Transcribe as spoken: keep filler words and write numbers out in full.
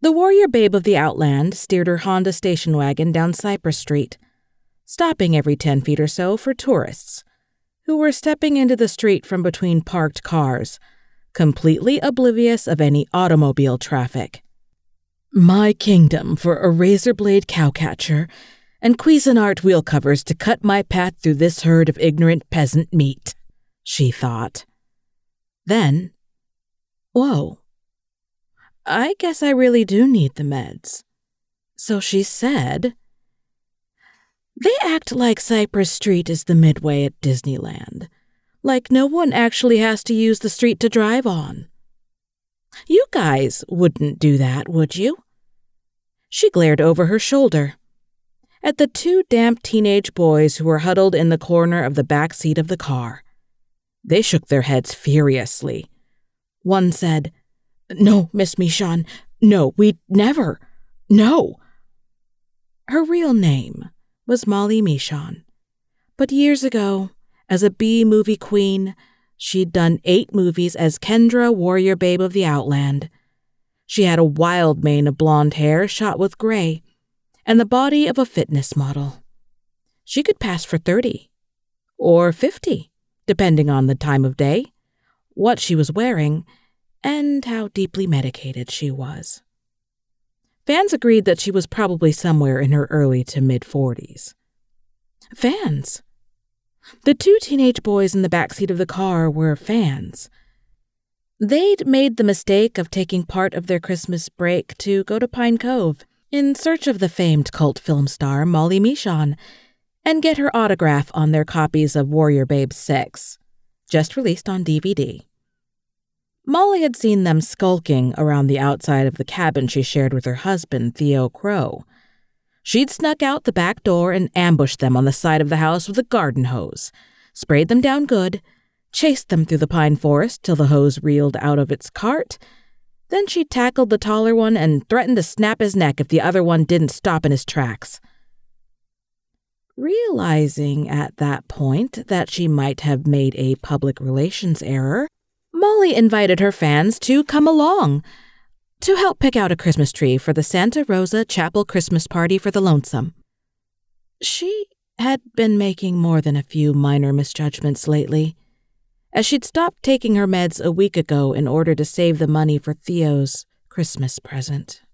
The warrior babe of the Outland steered her Honda station wagon down Cypress Street, stopping every ten feet or so for tourists, who were stepping into the street from between parked cars, completely oblivious of any automobile traffic. My kingdom for a razor blade cowcatcher and Cuisinart wheel covers to cut my path through this herd of ignorant peasant meat, she thought. Then, whoa, I guess I really do need the meds. So she said, they act like Cypress Street is the Midway at Disneyland, like no one actually has to use the street to drive on. You guys wouldn't do that, would you? She glared over her shoulder at the two damp teenage boys who were huddled in the corner of the back seat of the car. They shook their heads furiously. One said, No, Miss Michon, no, we'd never, no. Her real name was Molly Michon, but years ago, as a B-movie queen, she'd done eight movies as Kendra, warrior babe of the Outland. She had a wild mane of blonde hair shot with gray, and the body of a fitness model. She could pass for thirty, or fifty, depending on the time of day, what she was wearing, and how deeply medicated she was. Fans agreed that she was probably somewhere in her early to mid-forties. Fans. The two teenage boys in the backseat of the car were fans. They'd made the mistake of taking part of their Christmas break to go to Pine Cove in search of the famed cult film star Molly Michon and get her autograph on their copies of Warrior Babe six, just released on D V D. Molly had seen them skulking around the outside of the cabin she shared with her husband, Theo Crow. She'd snuck out the back door and ambushed them on the side of the house with a garden hose, sprayed them down good, chased them through the pine forest till the hose reeled out of its cart. Then she tackled the taller one and threatened to snap his neck if the other one didn't stop in his tracks. Realizing at that point that she might have made a public relations error, Molly invited her fans to come along to help pick out a Christmas tree for the Santa Rosa Chapel Christmas Party for the Lonesome. She had been making more than a few minor misjudgments lately, as she'd stopped taking her meds a week ago in order to save the money for Theo's Christmas present.